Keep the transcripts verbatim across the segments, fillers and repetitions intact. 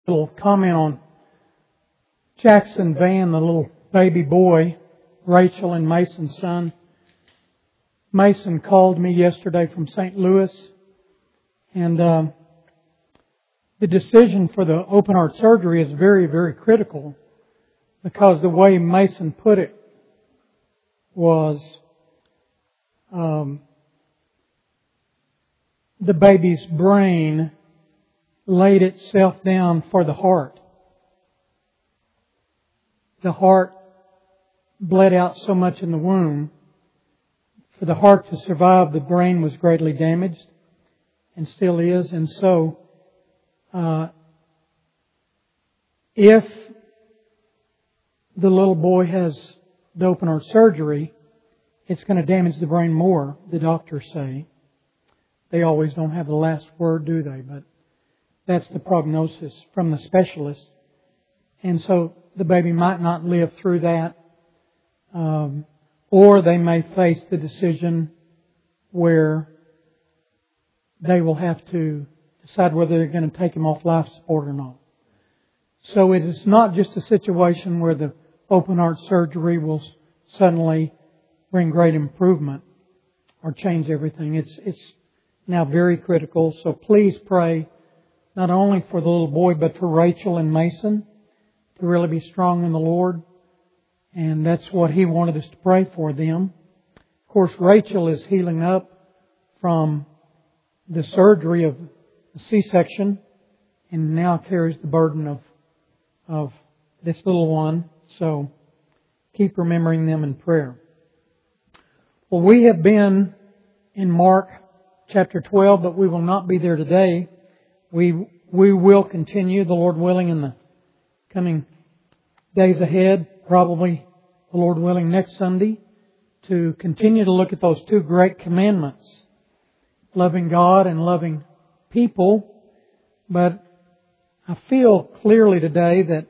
little comment on Jackson Van, the little baby boy, Rachel and Mason's son. Mason called me yesterday from Saint Louis, and um, the decision for the open heart surgery is very, very critical, because the way Mason put it was um, the baby's brain laid itself down for the heart. The heart bled out so much in the womb. For the heart to survive, the brain was greatly damaged, and still is. And so, uh, if the little boy has the open heart surgery, it's going to damage the brain more, the doctors say. They always don't have the last word, do they? But that's the prognosis from the specialist. And so the baby might not live through that. Um, or they may face the decision where they will have to decide whether they're going to take him off life support or not. So it is not just a situation where the open heart surgery will suddenly bring great improvement or change everything. It's it's now very critical. So please pray not only for the little boy, but for Rachel and Mason to really be strong in the Lord. And that's what he wanted us to pray for them. Of course, Rachel is healing up from the surgery of a C-section and now carries the burden of of this little one. So keep remembering them in prayer. Well, we have been in Mark chapter twelve, but we will not be there today. We we will continue, the Lord willing, in the coming days ahead, probably the Lord willing next Sunday, to continue to look at those two great commandments, loving God and loving people. But I feel clearly today that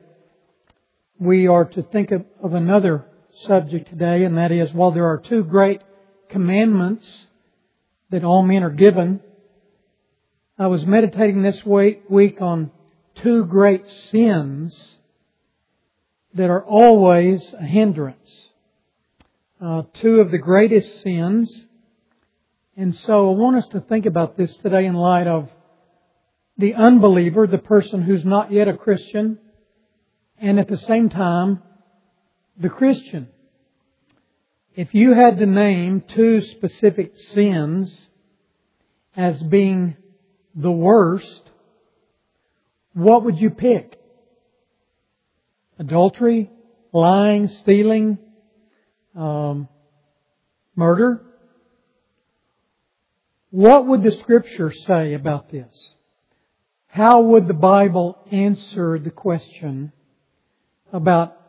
we are to think of, of another subject today, and that is, while there are two great commandments that all men are given, I was meditating this week on two great sins that are always a hindrance. Uh, two of the greatest sins. And so I want us to think about this today in light of the unbeliever, the person who's not yet a Christian, and at the same time, the Christian. If you had to name two specific sins as being the worst, what would you pick? Adultery, lying, stealing, um, murder? What would the Scripture say about this? How would the Bible answer the question about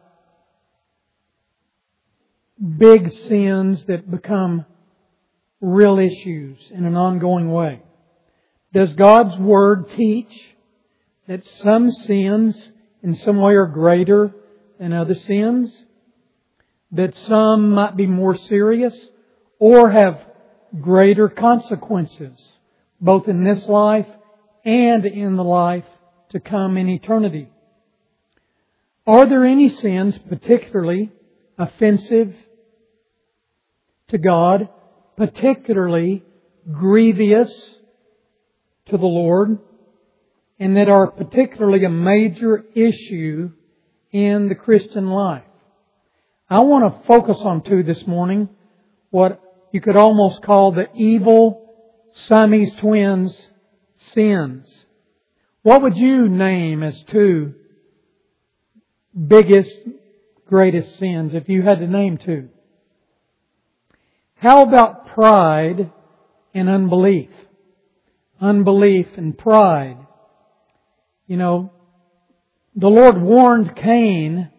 big sins that become real issues in an ongoing way? Does God's Word teach that some sins in some way are greater than other sins? That some might be more serious or have greater consequences, both in this life and in the life to come in eternity? Are there any sins particularly offensive to God, particularly grievous to the Lord, and that are particularly a major issue in the Christian life? I want to focus on two this morning, what you could almost call the evil Siamese twins sins. What would you name as two biggest, greatest sins if you had to name two? How about pride and unbelief? Unbelief and pride. You know, the Lord warned Cain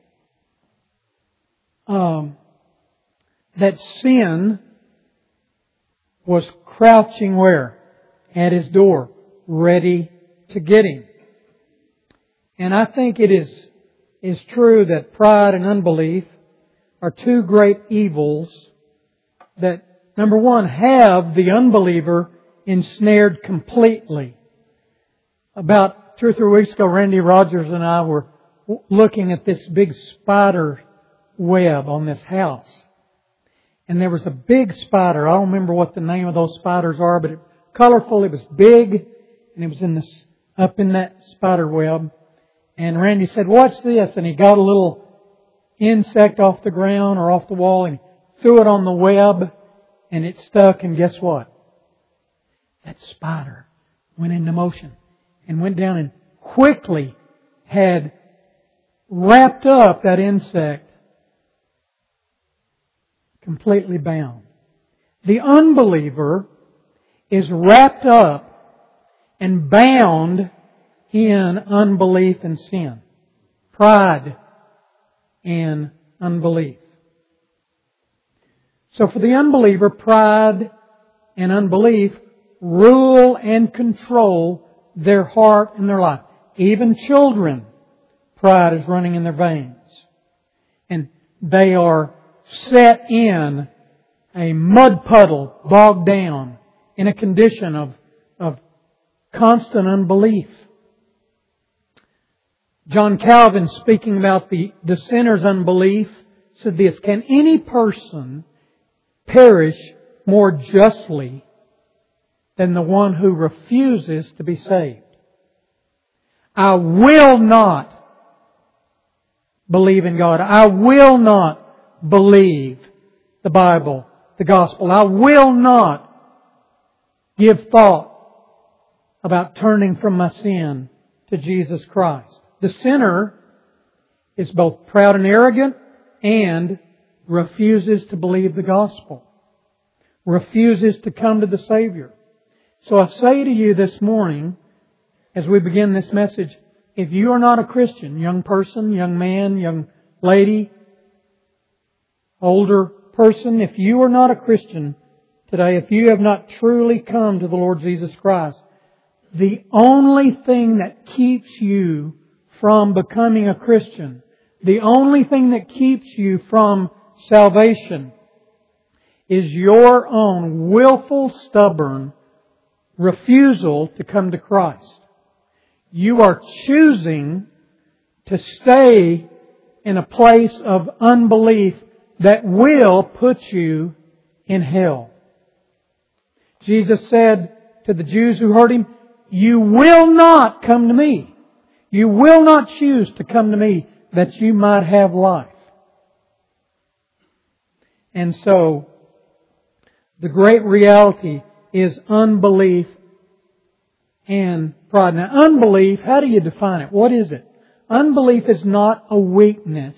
um, that sin was crouching where? At his door, ready to get him. And I think it is, is true that pride and unbelief are two great evils that, number one, have the unbeliever ensnared completely. About two or three weeks ago, Randy Rogers and I were looking at this big spider web on this house. And there was a big spider. I don't remember what the name of those spiders are, but it was colorful. It was big, and it was in this up in that spider web. And Randy said, "Watch this." And he got a little insect off the ground or off the wall and threw it on the web, and it stuck. And guess what? That spider went into motion and went down and quickly had wrapped up that insect, completely bound. The unbeliever is wrapped up and bound in unbelief and sin, pride and unbelief. So for the unbeliever, pride and unbelief rule and control their heart and their life. Even children, pride is running in their veins. And they are set in a mud puddle, bogged down in a condition of, of constant unbelief. John Calvin, speaking about the, the sinner's unbelief, said this: "Can any person perish more justly than the one who refuses to be saved? I will not believe in God. I will not believe the Bible, the Gospel. I will not give thought about turning from my sin to Jesus Christ." The sinner is both proud and arrogant and refuses to believe the Gospel, refuses to come to the Savior. So I say to you this morning, as we begin this message, if you are not a Christian, young person, young man, young lady, older person, if you are not a Christian today, if you have not truly come to the Lord Jesus Christ, the only thing that keeps you from becoming a Christian, the only thing that keeps you from salvation, is your own willful, stubborn refusal to come to Christ. You are choosing to stay in a place of unbelief that will put you in hell. Jesus said to the Jews who heard Him, "You will not come to me. You will not choose to come to me that you might have life." And so, the great reality is unbelief and pride. Now, unbelief, how do you define it? What is it? Unbelief is not a weakness,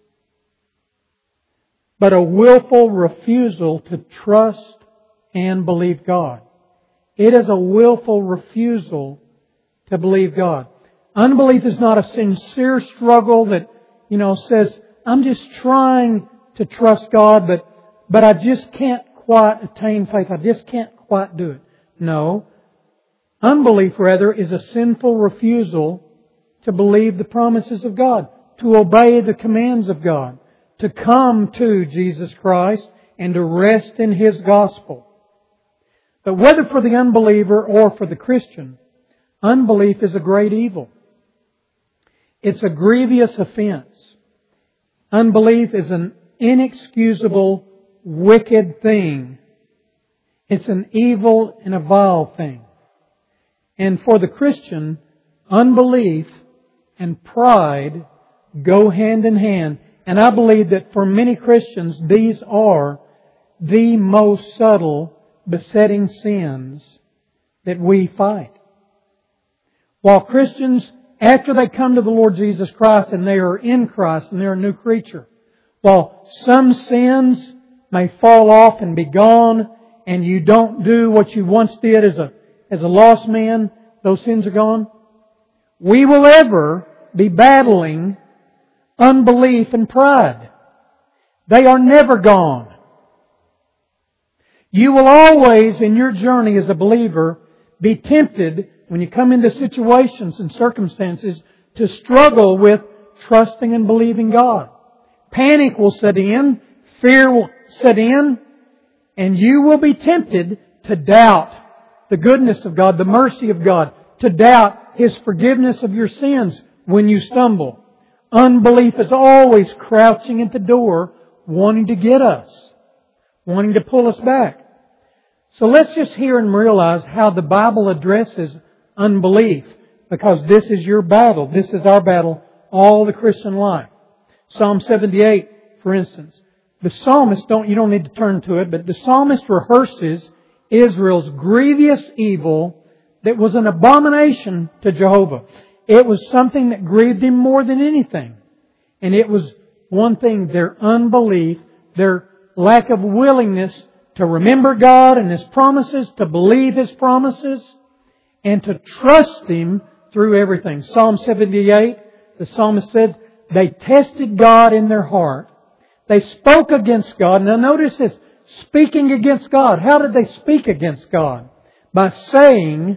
but a willful refusal to trust and believe God. It is a willful refusal to believe God. Unbelief is not a sincere struggle that, you know, says, "I'm just trying to trust God, but, but I just can't quite attain faith. I just can't quite do it." No. Unbelief, rather, is a sinful refusal to believe the promises of God, to obey the commands of God, to come to Jesus Christ and to rest in His gospel. But whether for the unbeliever or for the Christian, unbelief is a great evil. It's a grievous offense. Unbelief is an inexcusable, wicked thing. It's an evil and a vile thing. And for the Christian, unbelief and pride go hand in hand. And I believe that for many Christians, these are the most subtle, besetting sins that we fight. While Christians, after they come to the Lord Jesus Christ and they are in Christ and they're a new creature, while some sins may fall off and be gone and you don't do what you once did as a, as a lost man, those sins are gone, we will ever be battling unbelief and pride. They are never gone. You will always, in your journey as a believer, be tempted when you come into situations and circumstances to struggle with trusting and believing God. Panic will set in, fear will set in, and you will be tempted to doubt the goodness of God, the mercy of God, to doubt His forgiveness of your sins when you stumble. Unbelief is always crouching at the door, wanting to get us, wanting to pull us back. So let's just hear and realize how the Bible addresses unbelief, because this is your battle. This is our battle all the Christian life. Psalm seventy-eight, for instance. The psalmist, don't, you don't need to turn to it, but the psalmist rehearses Israel's grievous evil that was an abomination to Jehovah. It was something that grieved Him more than anything. And it was one thing, their unbelief, their lack of willingness to remember God and His promises, to believe His promises, and to trust Him through everything. Psalm seventy-eight, the psalmist said, they tested God in their heart. They spoke against God. Now notice this, speaking against God. How did they speak against God? By saying,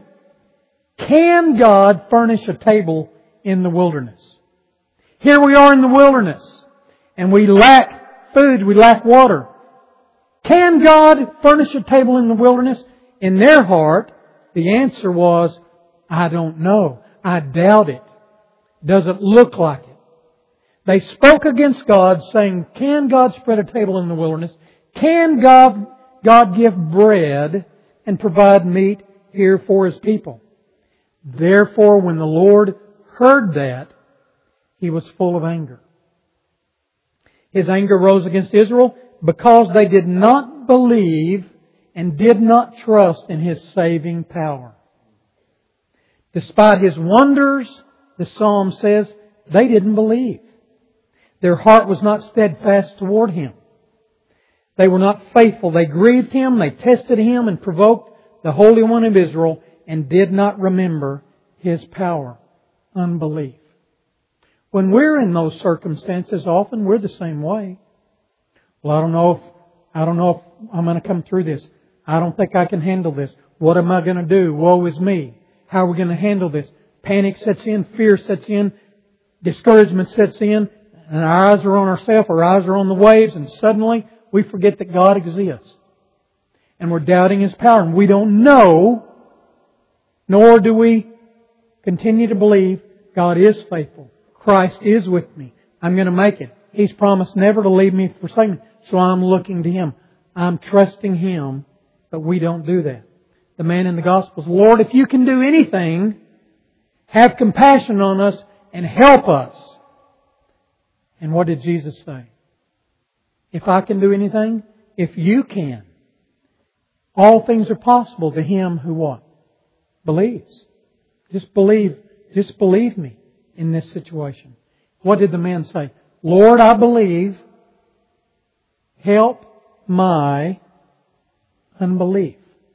can God furnish a table in the wilderness? Here we are in the wilderness, and we lack food, we lack water. Can God furnish a table in the wilderness? In their heart, the answer was, I don't know. I doubt it. Doesn't look like it. They spoke against God, saying, can God spread a table in the wilderness? Can God, God give bread and provide meat here for His people? Therefore, when the Lord heard that, He was full of anger. His anger rose against Israel because they did not believe and did not trust in His saving power. Despite His wonders, the psalm says, they didn't believe. Their heart was not steadfast toward Him. They were not faithful. They grieved Him, they tested Him and provoked the Holy One of Israel and did not remember His power. Unbelief. When we're in those circumstances, often we're the same way. Well, I don't know if, I don't know if I'm going to come through this. I don't think I can handle this. What am I going to do? Woe is me. How are we going to handle this? Panic sets in, fear sets in, discouragement sets in, and our eyes are on ourselves, our eyes are on the waves, and suddenly we forget that God exists. And we're doubting His power, and we don't know, nor do we continue to believe God is faithful. Christ is with me. I'm going to make it. He's promised never to leave me, forsake me. So I'm looking to Him. I'm trusting Him, but we don't do that. The man in the Gospels, Lord, if You can do anything, have compassion on us and help us. And what did Jesus say? If I can do anything, if You can, all things are possible to him who what? Believes. Just believe, just believe me in this situation. What did the man say? Lord, I believe. Help my unbelief.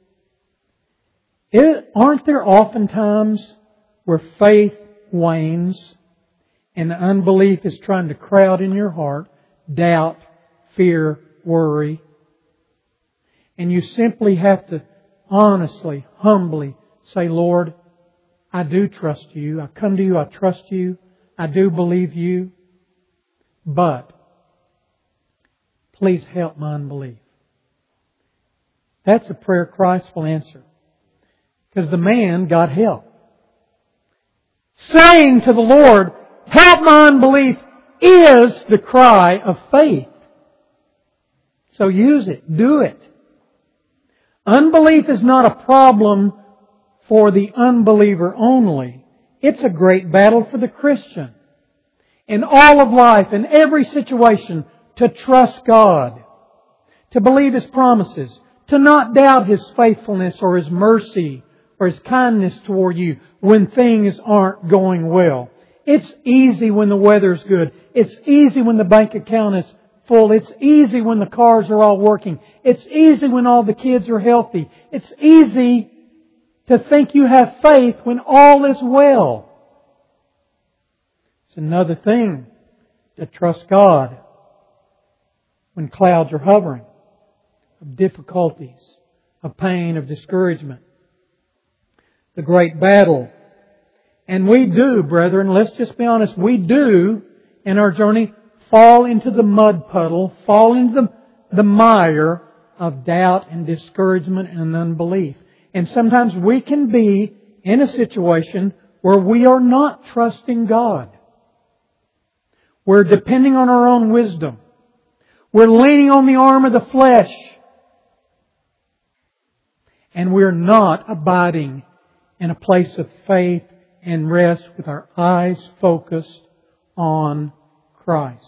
It, aren't there often times where faith wanes and the unbelief is trying to crowd in your heart, doubt, fear, worry, and you simply have to honestly, humbly say, Lord, I do trust You. I come to You. I trust You. I do believe You. But please help my unbelief. That's a prayer Christ will answer. Because the man got help. Saying to the Lord, help my unbelief, is the cry of faith. So use it. Do it. Unbelief is not a problem for the unbeliever only. It's a great battle for the Christian. In all of life, in every situation, to trust God, to believe His promises, to not doubt His faithfulness or His mercy or His kindness toward you when things aren't going well. It's easy when the weather's good. It's easy when the bank account is full. It's easy when the cars are all working. It's easy when all the kids are healthy. It's easy to think you have faith when all is well. It's another thing to trust God when clouds are hovering, of difficulties, of pain, of discouragement. The great battle. And we do, brethren, let's just be honest, we do in our journey fall into the mud puddle, fall into the, the mire of doubt and discouragement and unbelief. And sometimes we can be in a situation where we are not trusting God. We're depending on our own wisdom. We're leaning on the arm of the flesh. And we're not abiding in a place of faith and rest with our eyes focused on Christ.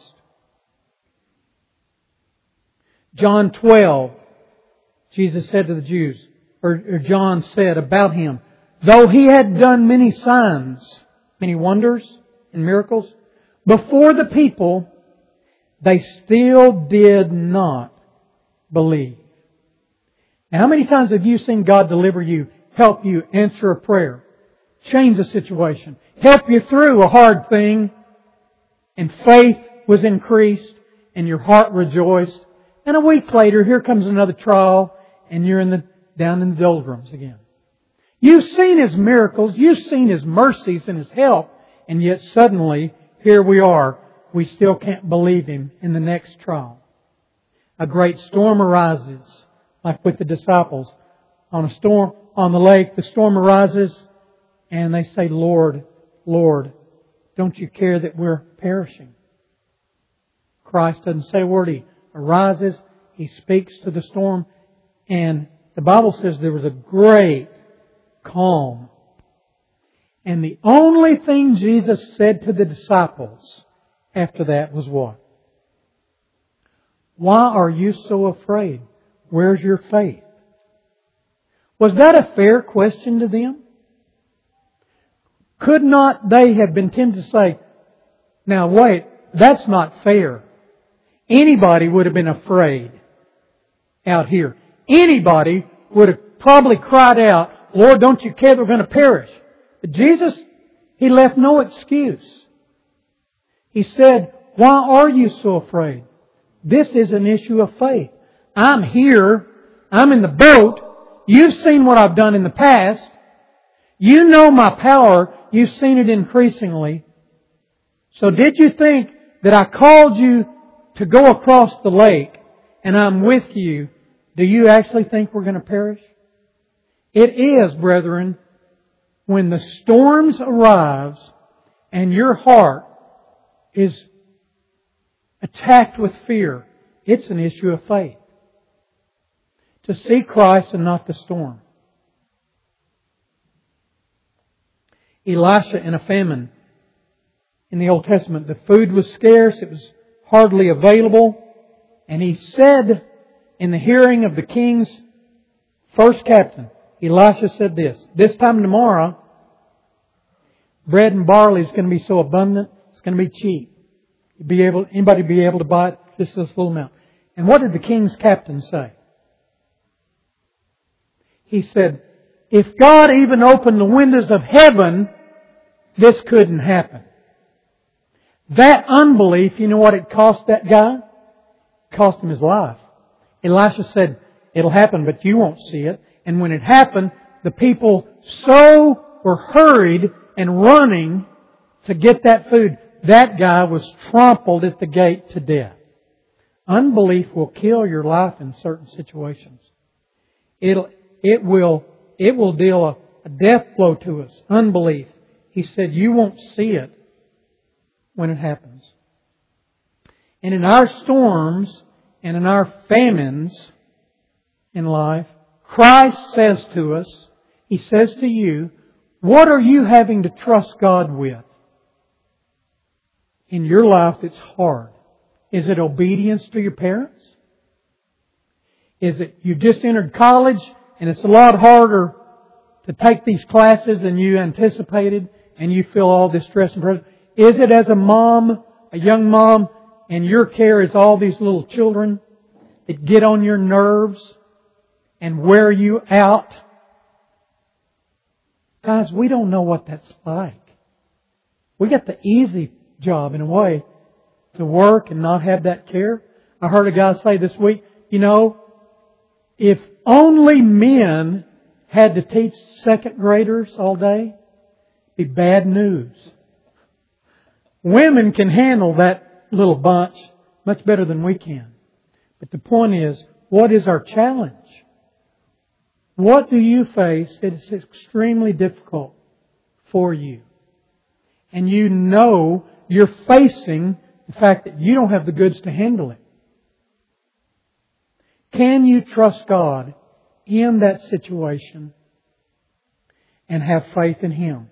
John twelve, Jesus said to the Jews, or, or John said about Him, though He had done many signs, many wonders and miracles, before the people, they still did not believe. Now, how many times have you seen God deliver you, help you answer a prayer, change a situation, help you through a hard thing, and faith was increased, and your heart rejoiced, and a week later, here comes another trial, and you're in the down in the doldrums again. You've seen His miracles, you've seen His mercies and His help, and yet suddenly, here we are, we still can't believe Him in the next trial. A great storm arises, like with the disciples. On a storm, on the lake, the storm arises, and they say, Lord, Lord, don't You care that we're perishing? Christ doesn't say a word. He arises, He speaks to the storm, and the Bible says there was a great calm. And the only thing Jesus said to the disciples after that was what? Why are you so afraid? Where's your faith? Was that a fair question to them? Could not they have been tempted to say, now wait, that's not fair. Anybody would have been afraid out here. Anybody would have probably cried out, Lord, don't You care that we're going to perish? But Jesus, He left no excuse. He said, why are you so afraid? This is an issue of faith. I'm here. I'm in the boat. You've seen what I've done in the past. You know my power. You've seen it increasingly. So did you think that I called you to go across the lake and I'm with you? Do you actually think we're going to perish? It is, brethren, when the storms arrives and your heart is attacked with fear, it's an issue of faith. To see Christ and not the storm. Elisha in a famine in the Old Testament, the food was scarce, it was hardly available, and he said in the hearing of the king's first captain, Elisha said this, this time tomorrow, bread and barley is going to be so abundant, it's going to be cheap. Be able, anybody be able to buy it just this little amount. And what did the king's captain say? He said, if God even opened the windows of heaven, this couldn't happen. That unbelief, you know what it cost that guy? It cost him his life. Elisha said, it'll happen, but you won't see it. And when it happened, the people so were hurried and running to get that food. That guy was trampled at the gate to death. Unbelief will kill your life in certain situations. It'll, it will, it will deal a, a death blow to us. Unbelief. He said, you won't see it when it happens. And in our storms and in our famines in life, Christ says to us, He says to you, what are you having to trust God with in your life that's hard? Is it obedience to your parents? Is it you just entered college and it's a lot harder to take these classes than you anticipated and you feel all this stress and pressure? Is it as a mom, a young mom, and your care is all these little children that get on your nerves and wear you out? Guys, we don't know what that's like. We got the easy job in a way to work and not have that care. I heard a guy say this week, you know, if only men had to teach second graders all day, it'd be bad news. Women can handle that little bunch much better than we can. But the point is, what is our challenge? What do you face that is extremely difficult for you. And you know you're facing the fact that you don't have the goods to handle it. Can you trust God in that situation and have faith in Him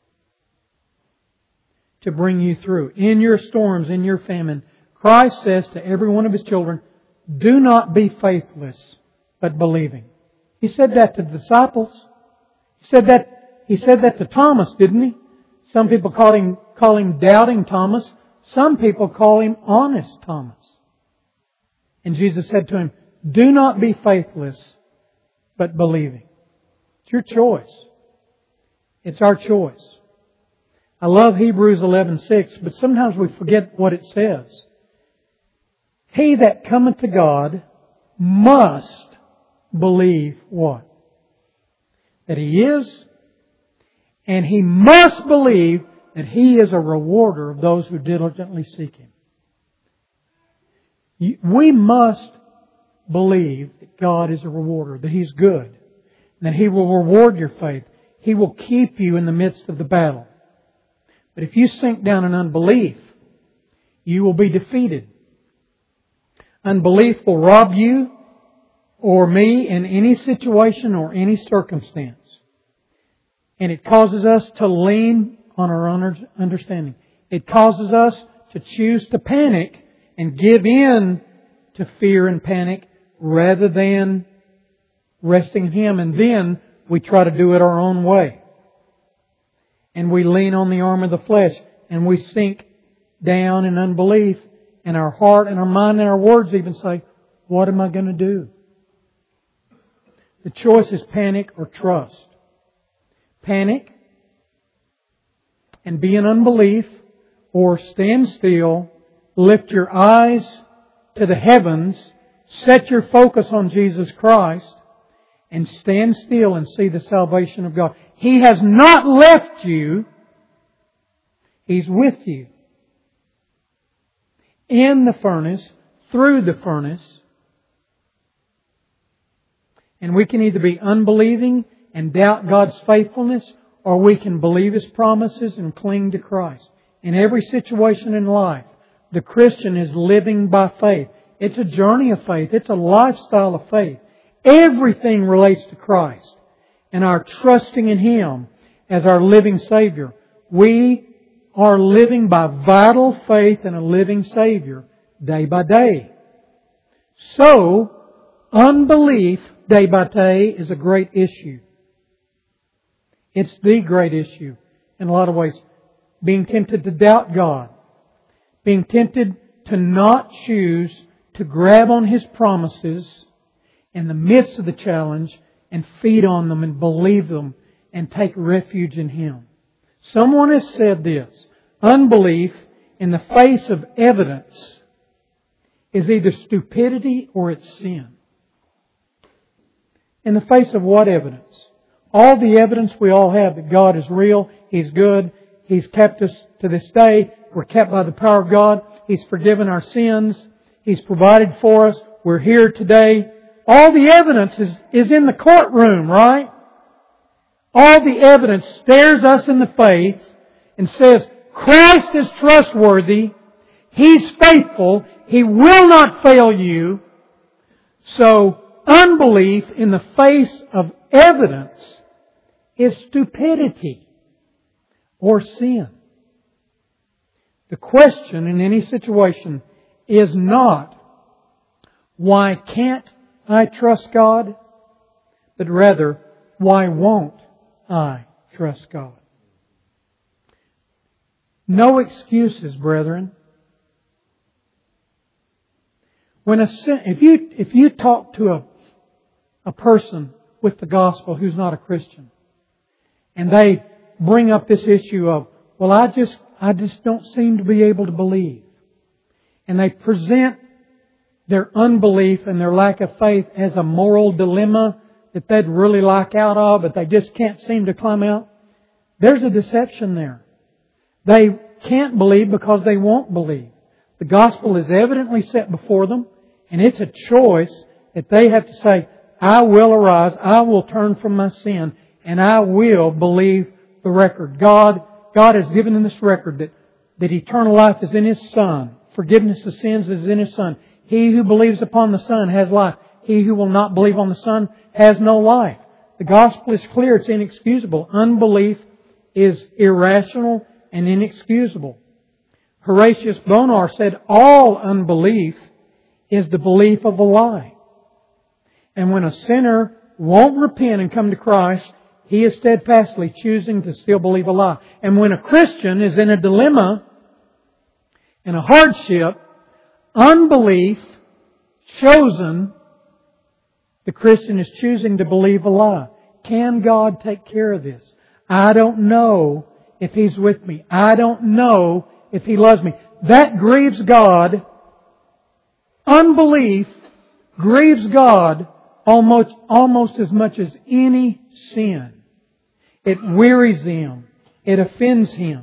to bring you through? In your storms, in your famine, Christ says to every one of His children, do not be faithless, but believing. He said that to the disciples. He said that, he said that to Thomas, didn't He? Some people call him, call him doubting Thomas. Some people call him honest Thomas. And Jesus said to him, do not be faithless, but believing. It's your choice. It's our choice. I love Hebrews eleven six, but sometimes we forget what it says. He that cometh to God must believe what? That He is, and he must believe that He is a rewarder of those who diligently seek Him. We must believe that God is a rewarder, that He's good, and that He will reward your faith. He will keep you in the midst of the battle. But if you sink down in unbelief, you will be defeated. Unbelief will rob you or me in any situation or any circumstance. And it causes us to lean on our own understanding. It causes us to choose to panic and give in to fear and panic rather than resting in Him. And then we try to do it our own way. And we lean on the arm of the flesh. And we sink down in unbelief. And our heart and our mind and our words even say, what am I going to do? The choice is panic or trust. Panic and be in unbelief, or stand still, lift your eyes to the heavens, set your focus on Jesus Christ, and stand still and see the salvation of God. He has not left you. He's with you. In the furnace, through the furnace. And we can either be unbelieving and doubt God's faithfulness, or we can believe His promises and cling to Christ. In every situation in life, the Christian is living by faith. It's a journey of faith. It's a lifestyle of faith. Everything relates to Christ and our trusting in Him as our living Savior. We are living by vital faith in a living Savior day by day. So, unbelief day by day is a great issue. It's the great issue in a lot of ways. Being tempted to doubt God. Being tempted to not choose to grab on His promises in the midst of the challenge and feed on them and believe them and take refuge in Him. Someone has said this: unbelief in the face of evidence is either stupidity or it's sin. In the face of what evidence? All the evidence we all have that God is real, He's good, He's kept us to this day, we're kept by the power of God, He's forgiven our sins, He's provided for us, we're here today. All the evidence is, is in the courtroom, right? All the evidence stares us in the face and says, Christ is trustworthy, He's faithful, He will not fail you. So, unbelief in the face of evidence is stupidity or sin. The question in any situation is not, why can't I trust God? But rather, why won't I trust God? No excuses, brethren. When a sin, if you if you talk to a a person with the gospel who's not a Christian, and they bring up this issue of, well, I just I just don't seem to be able to believe, and they present their unbelief and their lack of faith as a moral dilemma that they'd really like out of, but they just can't seem to climb out. There's a deception there. They can't believe because they won't believe. The gospel is evidently set before them, and it's a choice that they have to say, I will arise, I will turn from my sin, and I will believe the record. God, God has given in this record that, that eternal life is in His Son. Forgiveness of sins is in His Son. He who believes upon the Son has life. He who will not believe on the Son has no life. The gospel is clear. It's inexcusable. Unbelief is irrational and inexcusable. Horatius Bonar said, all unbelief is the belief of a lie. And when a sinner won't repent and come to Christ, he is steadfastly choosing to still believe a lie. And when a Christian is in a dilemma, in a hardship, unbelief chosen, the Christian is choosing to believe a lie. Can God take care of this? I don't know if He's with me. I don't know if He loves me. That grieves God. Unbelief grieves God almost, almost as much as any sin. It wearies Him. It offends Him.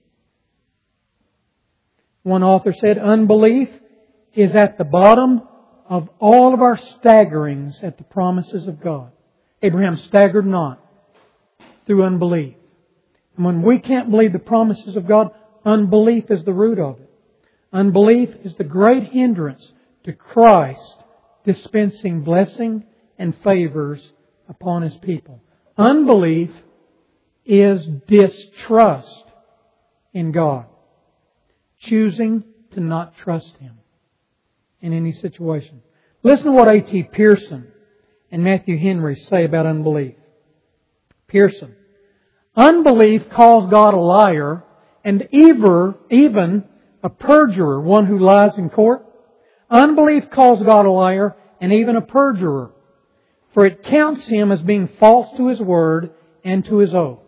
One author said, unbelief is at the bottom of all of our staggerings at the promises of God. Abraham staggered not through unbelief. And when we can't believe the promises of God, unbelief is the root of it. Unbelief is the great hindrance to Christ dispensing blessing and favors upon His people. Unbelief is distrust in God. Choosing to not trust Him in any situation. Listen to what A T Pearson and Matthew Henry say about unbelief. Pearson. Unbelief calls God a liar and even a perjurer, one who lies in court. Unbelief calls God a liar and even a perjurer, for it counts Him as being false to His word and to His oath.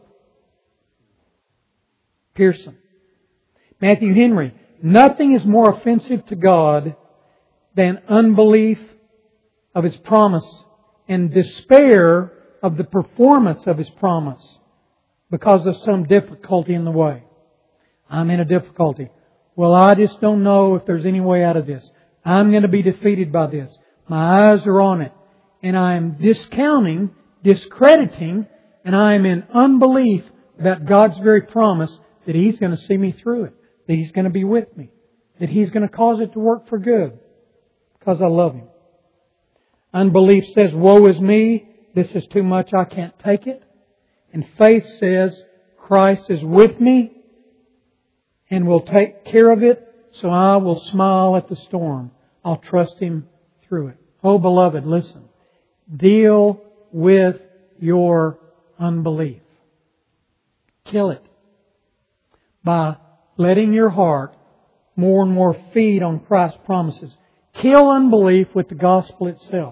Pearson. Matthew Henry. Nothing is more offensive to God than unbelief of His promise and despair of the performance of His promise because of some difficulty in the way. I'm in a difficulty. Well, I just don't know if there's any way out of this. I'm going to be defeated by this. My eyes are on it. And I am discounting, discrediting, and I am in unbelief about God's very promise that He's going to see me through it. That He's going to be with me. That He's going to cause it to work for good. Because I love Him. Unbelief says, woe is me. This is too much. I can't take it. And faith says, Christ is with me and will take care of it. So I will smile at the storm. I'll trust Him through it. Oh, beloved, listen. Deal with your unbelief. Kill it by letting your heart more and more feed on Christ's promises. Kill unbelief with the gospel itself.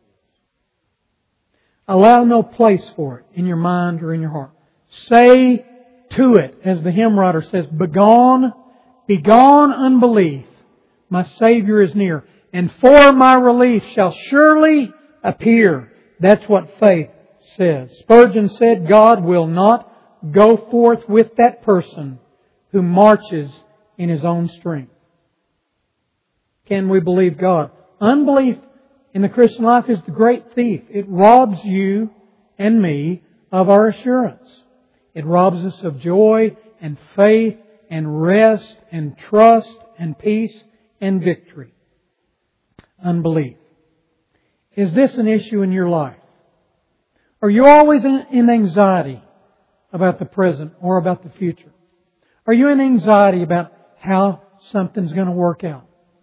Allow no place for it in your mind or in your heart. Say to it, as the hymn writer says, Begone, begone unbelief. My Savior is near. And for my relief shall surely appear. That's what faith says. Spurgeon said, God will not go forth with that person who marches in his own strength. Can we believe God? Unbelief in the Christian life is the great thief. It robs you and me of our assurance. It robs us of joy and faith and rest and trust and peace and victory. Unbelief. Is this an issue in your life? Are you always in anxiety about the present or about the future? Are you in anxiety about how something's going to work out?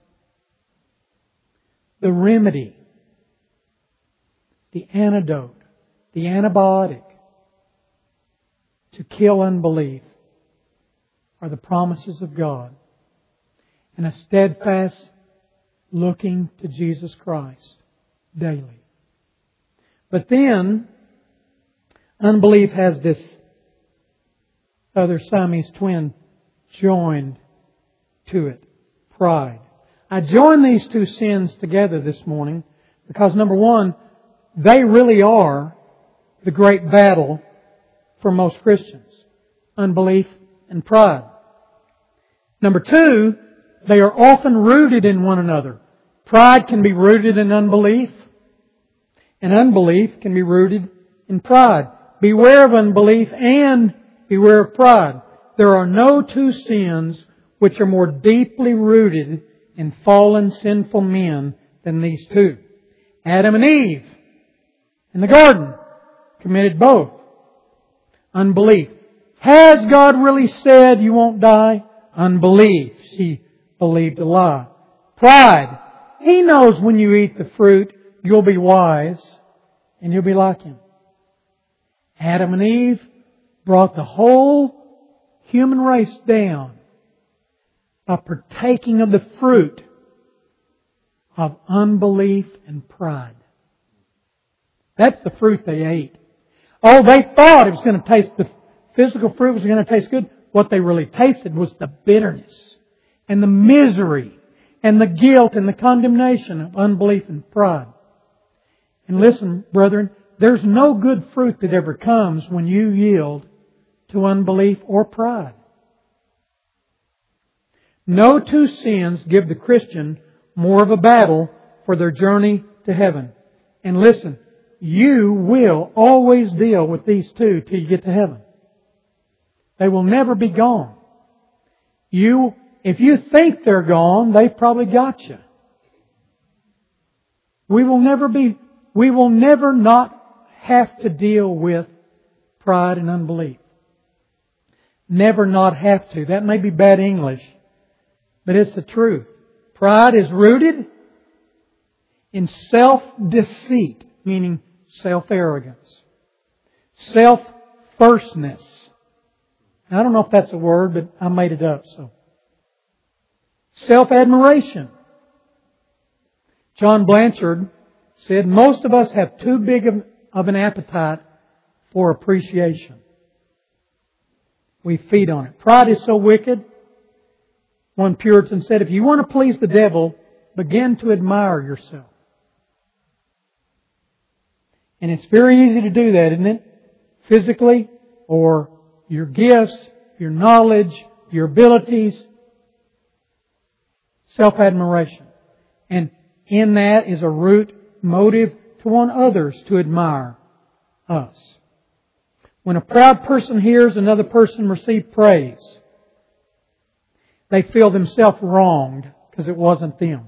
The remedy, the antidote, the antibiotic to kill unbelief are the promises of God and a steadfast looking to Jesus Christ daily. But then, unbelief has this other Siamese twin joined to it. Pride. I join these two sins together this morning because, number one, they really are the great battle for most Christians. Unbelief and pride. Number two, they are often rooted in one another. Pride can be rooted in unbelief, and unbelief can be rooted in pride. Beware of unbelief and Beware of pride. There are no two sins which are more deeply rooted in fallen sinful men than these two. Adam and Eve in the garden committed both. Unbelief. Has God really said you won't die? Unbelief. She believed a lie. Pride. He knows when you eat the fruit, you'll be wise and you'll be like Him. Adam and Eve brought the whole human race down by partaking of the fruit of unbelief and pride. That's the fruit they ate. Oh, they thought it was going to taste, the physical fruit was going to taste good. What they really tasted was the bitterness and the misery and the guilt and the condemnation of unbelief and pride. And listen, brethren, there's no good fruit that ever comes when you yield to unbelief or pride. No two sins give the Christian more of a battle for their journey to heaven. And listen, you will always deal with these two till you get to heaven. They will never be gone. You, if you think they're gone, they've probably got you. We will never be, we will never not have to deal with pride and unbelief. Never not have to. That may be bad English, but it's the truth. Pride is rooted in self-deceit, meaning self-arrogance. Self-firstness. I don't know if that's a word, but I made it up, so. Self-admiration. John Blanchard said, most of us have too big of, of an appetite for appreciation. We feed on it. Pride is so wicked. One Puritan said, if you want to please the devil, begin to admire yourself. And it's very easy to do that, isn't it? Physically, or your gifts, your knowledge, your abilities. Self-admiration. And in that is a root motive to want others to admire us. When a proud person hears another person receive praise, they feel themselves wronged because it wasn't them.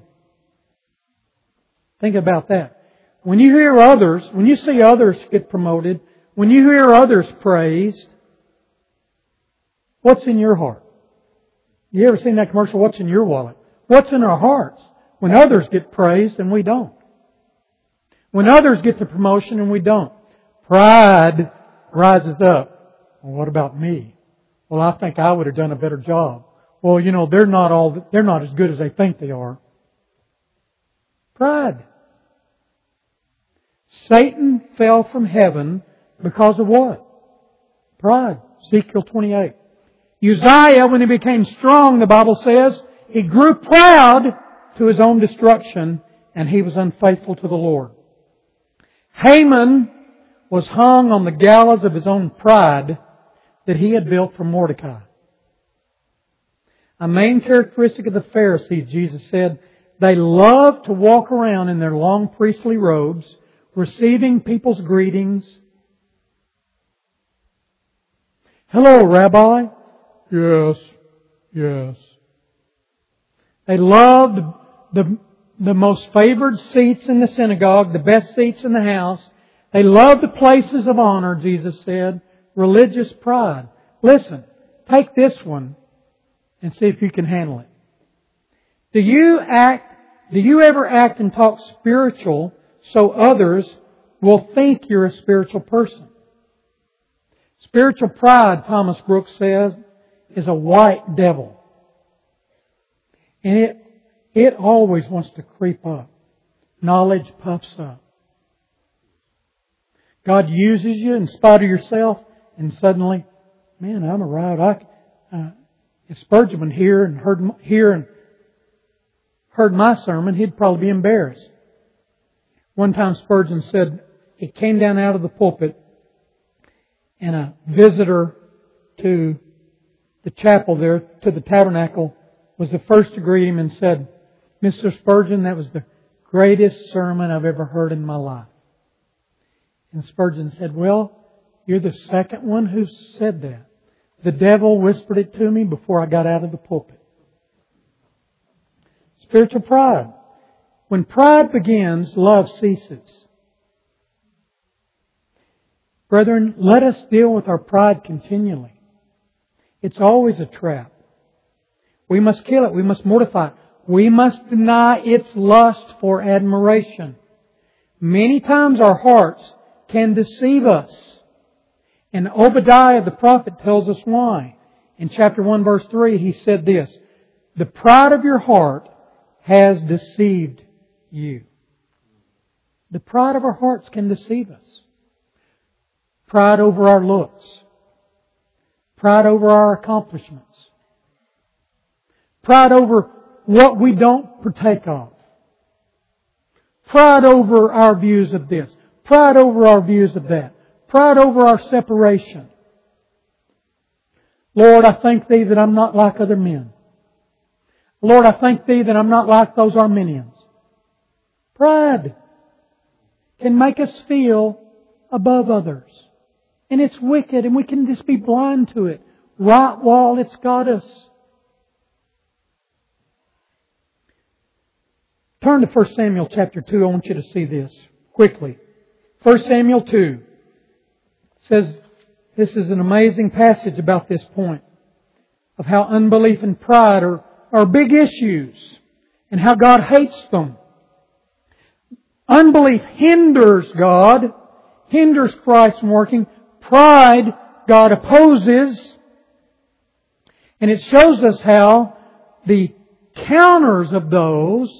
Think about that. When you hear others, when you see others get promoted, when you hear others praised, what's in your heart? You ever seen that commercial? What's in your wallet? What's in our hearts? When others get praised and we don't. When others get the promotion and we don't. Pride rises up. Well, what about me? Well, I think I would have done a better job. Well, you know, they're not all, they're not as good as they think they are. Pride. Satan fell from heaven because of what? Pride. Ezekiel twenty-eight. Uzziah, when he became strong, the Bible says, he grew proud to his own destruction, and he was unfaithful to the Lord. Haman was hung on the gallows of his own pride that he had built for Mordecai. A main characteristic of the Pharisees, Jesus said, they loved to walk around in their long priestly robes, receiving people's greetings. Hello, Rabbi. Yes, yes. They loved the, the most favored seats in the synagogue, the best seats in the house. They loved the places of honor, Jesus said. Religious pride. Listen, take this one and see if you can handle it. Do you act, do you ever act and talk spiritual so others will think you're a spiritual person? Spiritual pride, Thomas Brooks says, is a white devil. And it, it always wants to creep up. Knowledge puffs up. God uses you in spite of yourself, and suddenly, man, I'm arrived. I, uh, if Spurgeon were here and heard here and heard my sermon, he'd probably be embarrassed. One time Spurgeon said he came down out of the pulpit, and a visitor to the chapel there, to the tabernacle, was the first to greet him and said, Mister Spurgeon, that was the greatest sermon I've ever heard in my life. And Spurgeon said, well, you're the second one who said that. The devil whispered it to me before I got out of the pulpit. Spiritual pride. When pride begins, love ceases. Brethren, let us deal with our pride continually. It's always a trap. We must kill it. We must mortify it. We must deny its lust for admiration. Many times our hearts can deceive us. And Obadiah the prophet tells us why. In chapter one verse three he said this, "The pride of your heart has deceived you." The pride of our hearts can deceive us. Pride over our looks. Pride over our accomplishments. Pride over what we don't partake of. Pride over our views of this. Pride over our views of that. Pride over our separation. Lord, I thank Thee that I'm not like other men. Lord, I thank Thee that I'm not like those Arminians. Pride can make us feel above others. And it's wicked and we can just be blind to it right while it's got us. Turn to First Samuel chapter two. I want you to see this quickly. First Samuel two says this is an amazing passage about this point of how unbelief and pride are, are big issues and how God hates them. Unbelief hinders God, hinders Christ from working. Pride God opposes. And it shows us how the counters of those,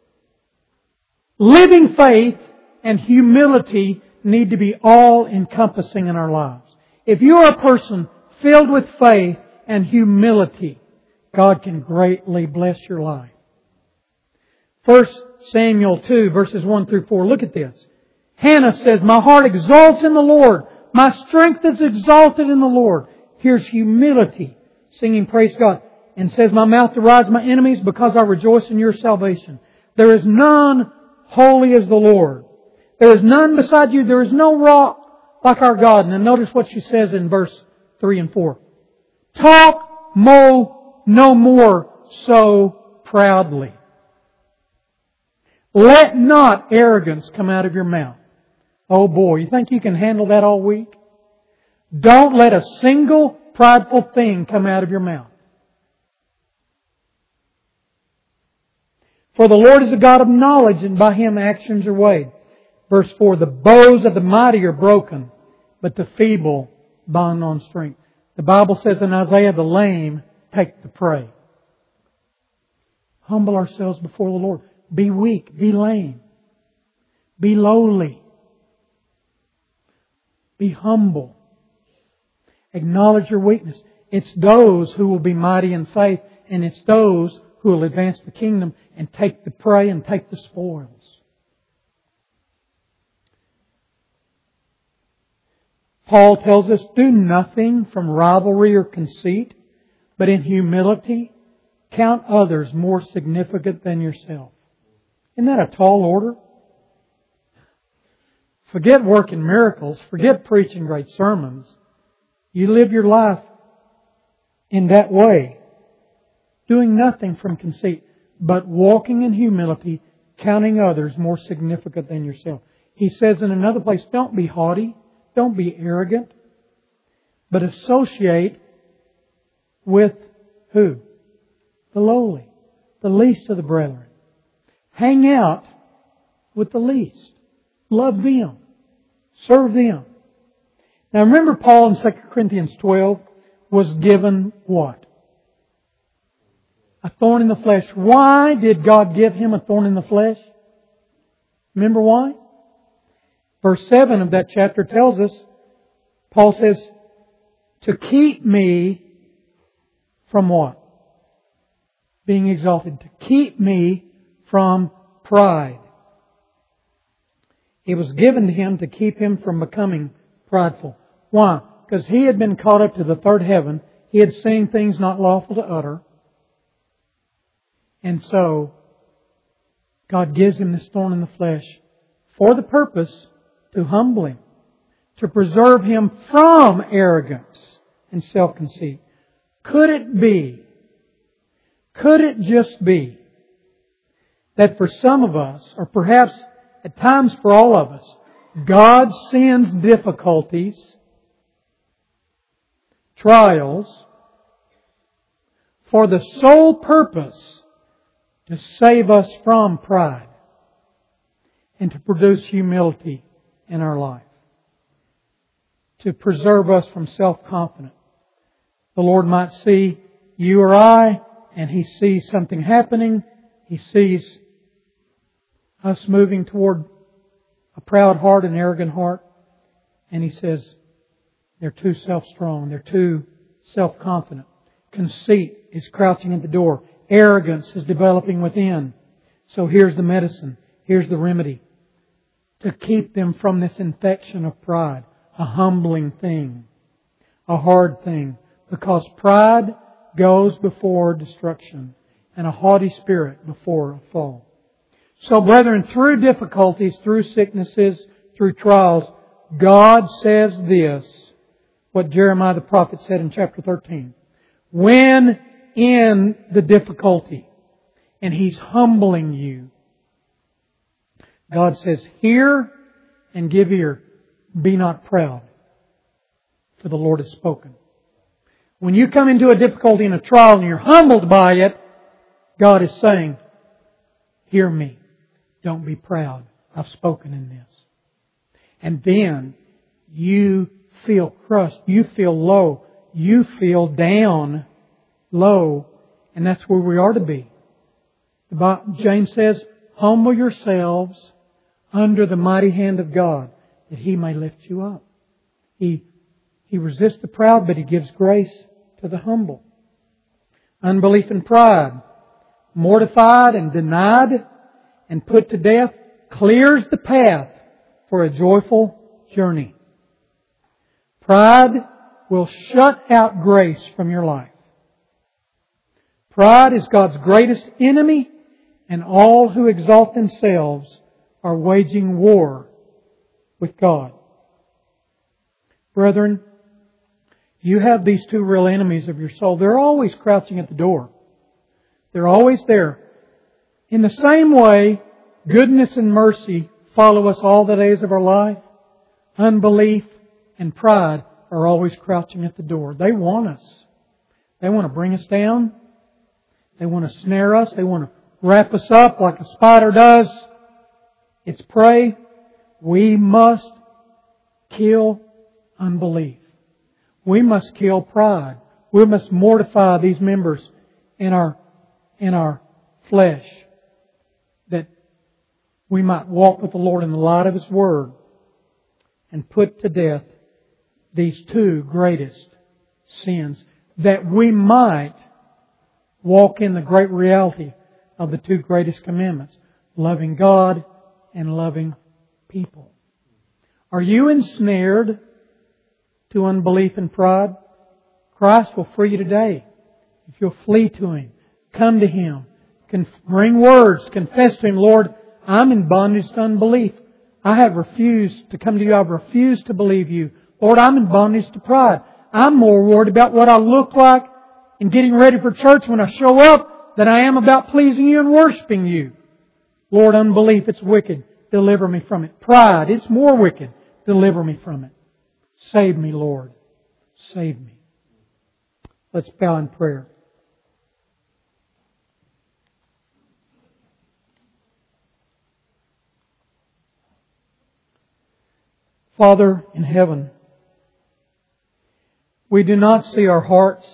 living faith and humility, need to be all-encompassing in our lives. If you are a person filled with faith and humility, God can greatly bless your life. First Samuel two, verses one through four. Look at this. Hannah says, "My heart exalts in the Lord. My strength is exalted in the Lord." Here's humility, singing praise God. And says, "My mouth derides my enemies because I rejoice in your salvation. There is none holy as the Lord. There is none beside you. There is no rock like our God." And then notice what she says in verse three and four. "Talk mo no more so proudly. Let not arrogance come out of your mouth." Oh boy, you think you can handle that all week? Don't let a single prideful thing come out of your mouth. "For the Lord is a God of knowledge, and by Him actions are weighed." Verse four, "The bows of the mighty are broken, but the feeble bind on strength." The Bible says in Isaiah, "The lame take the prey." Humble ourselves before the Lord. Be weak. Be lame. Be lowly. Be humble. Acknowledge your weakness. It's those who will be mighty in faith, and it's those who will advance the kingdom and take the prey and take the spoils. Paul tells us, "Do nothing from rivalry or conceit, but in humility count others more significant than yourself." Isn't that a tall order? Forget working miracles. Forget preaching great sermons. You live your life in that way. Doing nothing from conceit, but walking in humility, counting others more significant than yourself. He says in another place, don't be haughty. Don't be arrogant. But associate with who? The lowly. The least of the brethren. Hang out with the least. Love them. Serve them. Now remember Paul in Second Corinthians twelve was given what? A thorn in the flesh. Why did God give him a thorn in the flesh? Remember why? Verse seven of that chapter tells us, Paul says, to keep me from what? Being exalted. To keep me from pride. It was given to him to keep him from becoming prideful. Why? Because he had been caught up to the third heaven. He had seen things not lawful to utter. And so, God gives him this thorn in the flesh for the purpose to humble him, to preserve him from arrogance, and self-conceit. Could it be, could it just be that for some of us, or perhaps at times for all of us, God sends difficulties, trials, for the sole purpose to save us from pride and to produce humility in our life, to preserve us from self-confidence. The Lord might see you or I, and He sees something happening. He sees us moving toward a proud heart, an arrogant heart, and He says, they're too self-strong, they're too self-confident. Conceit is crouching at the door. Arrogance is developing within. So here's the medicine. Here's the remedy. To keep them from this infection of pride. A humbling thing. A hard thing. Because pride goes before destruction. And a haughty spirit before a fall. So brethren, through difficulties, through sicknesses, through trials, God says this. What Jeremiah the prophet said in chapter thirteen. When in the difficulty, and He's humbling you, God says, hear and give ear. Be not proud, for the Lord has spoken. When you come into a difficulty and a trial and you're humbled by it, God is saying, hear me. Don't be proud. I've spoken in this. And then you feel crushed. You feel low. You feel down, low. And that's where we are to be. James says, humble yourselves under the mighty hand of God, that He may lift you up. He, he resists the proud, but He gives grace to the humble. Unbelief and pride, mortified and denied and put to death, clears the path for a joyful journey. Pride will shut out grace from your life. Pride is God's greatest enemy, and all who exalt themselves are waging war with God. Brethren, you have these two real enemies of your soul. They're always crouching at the door. They're always there. In the same way, goodness and mercy follow us all the days of our life. Unbelief and pride are always crouching at the door. They want us. They want to bring us down. They want to snare us. They want to wrap us up like a spider does its prey. We must kill unbelief. We must kill pride. We must mortify these members in our, in our flesh, that we might walk with the Lord in the light of His Word and put to death these two greatest sins, that we might walk in the great reality of the two greatest commandments, loving God and loving people. Are you ensnared to unbelief and pride? Christ will free you today. If you'll flee to Him, come to Him, can bring words, confess to Him, Lord, I'm in bondage to unbelief. I have refused to come to You. I've refused to believe You. Lord, I'm in bondage to pride. I'm more worried about what I look like in getting ready for church when I show up than I am about pleasing You and worshiping You. Lord, unbelief, it's wicked. Deliver me from it. Pride, it's more wicked. Deliver me from it. Save me, Lord. Save me. Let's bow in prayer. Father in heaven, we do not see our hearts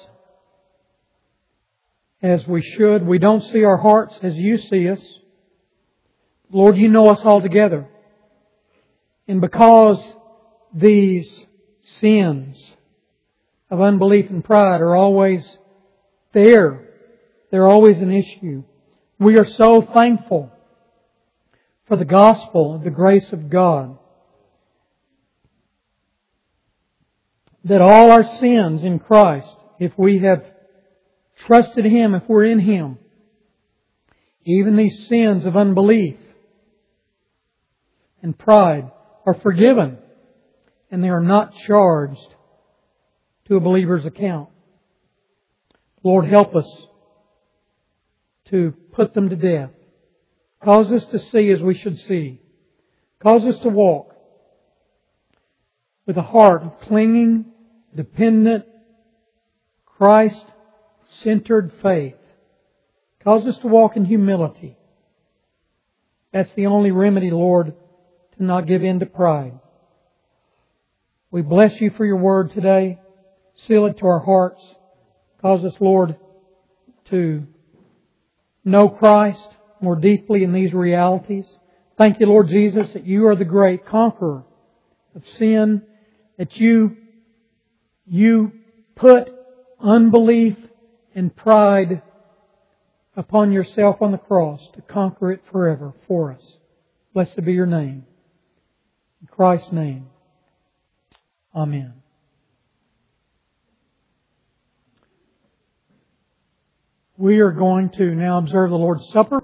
as we should. We don't see our hearts as You see us. Lord, You know us altogether. And because these sins of unbelief and pride are always there, they're always an issue, we are so thankful for the gospel of the grace of God, that all our sins in Christ, if we have trusted Him, if we're in Him, even these sins of unbelief and pride are forgiven, and they are not charged to a believer's account. Lord, help us to put them to death. Cause us to see as we should see. Cause us to walk with a heart of clinging, dependent, Christ-centered faith. Cause us to walk in humility. That's the only remedy, Lord, to not give in to pride. We bless You for Your Word today. Seal it to our hearts. Cause us, Lord, to know Christ more deeply in these realities. Thank You, Lord Jesus, that You are the great conqueror of sin, that You, You put unbelief and pride upon Yourself on the cross to conquer it forever for us. Blessed be Your name. In Christ's name. Amen. We are going to now observe the Lord's Supper.